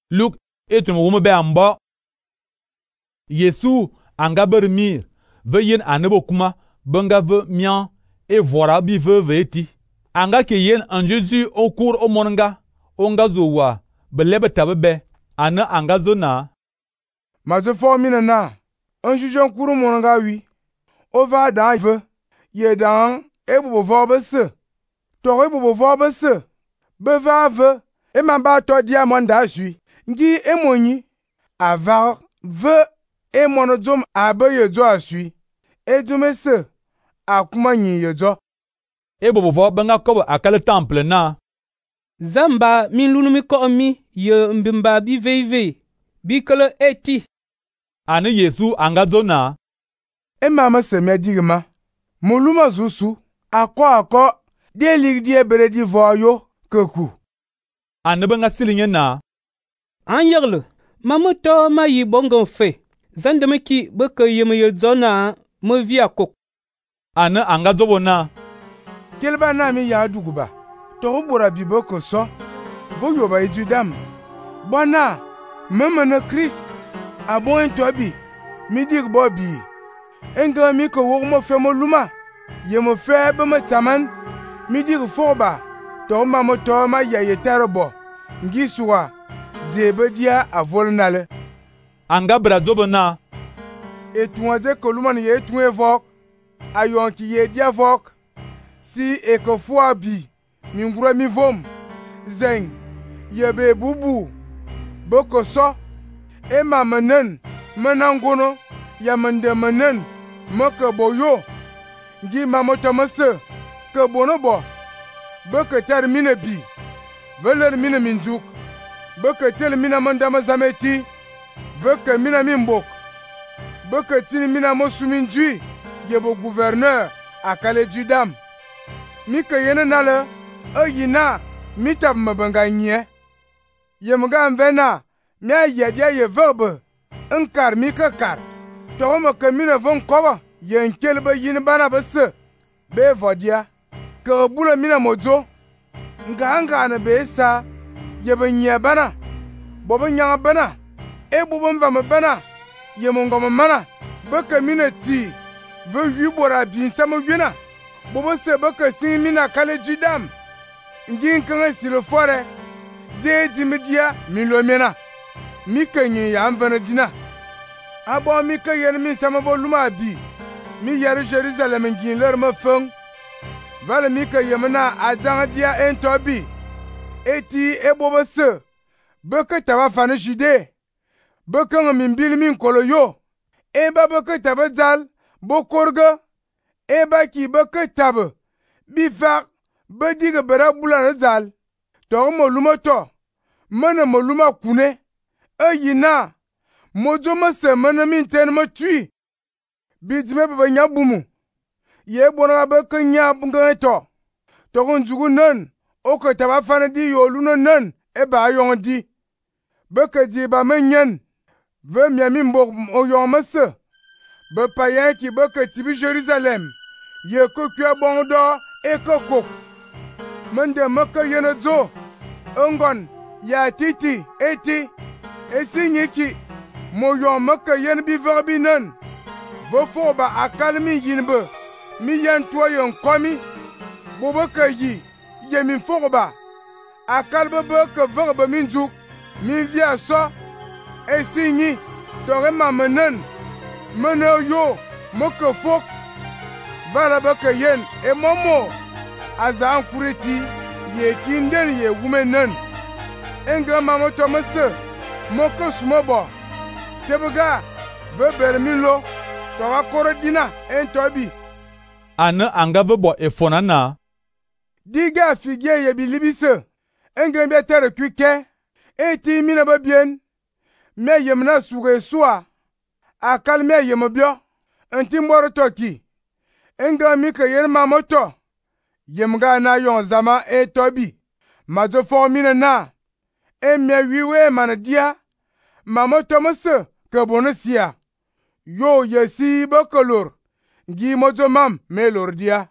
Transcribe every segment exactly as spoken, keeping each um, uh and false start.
Luk etum wumu be ambo. Yesu anga ber mir ve yen anebo kuma benga ve mian e vora bi ve ve eti. Anga ke yen an Jésus au cours au monga onga zowa belebe tabebe ana anga zona. Ma je fo mina na un jugeon cours monga wi. O va da ve ye dan e bo vo be se. To e bo vo be se. Be va ve e man ba to diamond da jui. Ngi e moni ava ve e monozom abe ye jo asui. E jume se akuma nyi ye jo. E bo vo benga ko akale temple na. Zamba min lunu mi ko mi ye mbimba bi veive bi kele eti. Ane Yesu anga zona. E mama se me digma. Muluma zusu akọ akọ de lig die bere di voyo keku. Ane benga silinye na. An yegle mamu to ma yi bongon fe. Zande ki beke yeme ye zona me via kok. Ane anga zobo na. Kelba na mi ya duguba. To bora bi boko so. Vo yoba ejudam. Bona meme Chris abon tobi mi dig bobi. Enga mi ko wo mo fe mo luma. Ye mo fe be mo taman mi dig foba. To ma mo to ma ya ye tarbo. Ngiswa zebe dia avolnale. Anga bra zobo na. Etuanze koluma ni etu evok. Ayon ki ye dia vok. Si eko fwa bi mi ngura mi vom. Zeng yebe bubu. Boko so. E ma menen menangono ya mende menen meke boyo. Ngi mamoto mese ke bono bo. Beke ter mine bi. Veler mine minjuk. Beke tel mina mandama zameti. Veke mina mimbok. Beke tini mina mosuminjui. Yebo gouverneur akale judam. Mike yene nale e yina mitab mabanga nye. Yemga mvena mia yedia ye verbe. Nkar mike kar. Toma ke mina von koba. Yen kelbe yin bana bese. Be vodia. Ke bula mina mojo. Nga nga ne be sa. Yebe nye bana. Bobo nyanga bana. E bobo mva me bana. Ye mongo mana. Beke mina ti. Ve yu bora bin sama yuna. Bobo se beke sin mina kale judam. Ngin kanga silo fore. Je di media milo mena. Mike nyi ya mvana dina. Abo mike yen min sama bo luma bi. Mi yere Jerusalem ngin ler me feng. Vale mike yemena adanga dia entobi. Eti e bobo se. Beke taba fane jide. Beke min bil min kolo yo. E ba beke taba zal. Bo korga. E ba ki beke taba. Bi fak. Be diga bera bulana zal. To mo luma to. Mene mo luma kune. E yina. Mojo ma se mene min ten ma tui. Bidime bebe nyabumu. Ye bona beke nyabunga to. To konjugu nan. Oko taba fana di yoluna nan. E ba yon di. Beke di ba menyen. Ve miami mbok o yon mese. Be payen ki beke tibi Jerusalem. Ye kokwe bondo e kokok. Mende meke yene zo. Engon ya titi eti. E sinye ki. Mo yon meke yene bi verbi nan. Ve foba akalmi yinbe. Mi yen to yon komi. Bobeke yi. Ye min foba. Akalbe beke verbe min juk. Min via so. E sinye. Tore ma menen. Mene yo. Moke fok. Vala beke yen. E momo. Aza an kureti. Ye kinden ye wumenen. Enga mamoto mese. Moko sumobo. Tebega. Ve bermilo. Towa kore dina. Entobi. Ane anga vebo e fonana. Diga figye ye bilibise. Enga mbe tere kwike. Eti mina babien. Me yemna suge sua. Akal me yemobyo. Enti mboro toki. Enga mike yen mamoto. Yemga na yon zama e tobi. Majo fo mina na. E me wiwe manadia. Mamoto mese ke bonesia. Yo yesi bokolor. Gi mojo mam me lordia.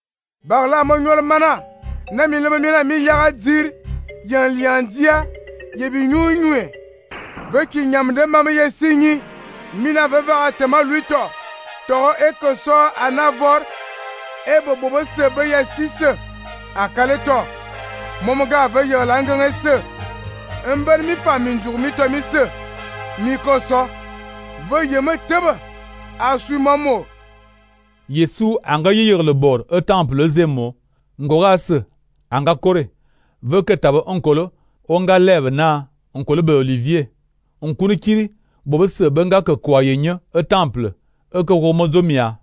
Bagla mo nyol mana. Na mi lebe mina mi yaga dzir. Yan liandia. ye bi nyu nyu ve ki nyam de mame ye sinyi mina ve va atema luito to e ko so anavor e bo bo se be ye sise akale to momoga ve ye langenge se ember mi fami njur mi to mi se mi ko so ve ye me tebe asu mamo Yesu anga yiyir le bor e temple zemo ngora se anga kore ve ke tabe onkolo onga leve na onkolo be Olivier onkuni kiri bobe se benga ke kwa yenye e temple e ke romozomia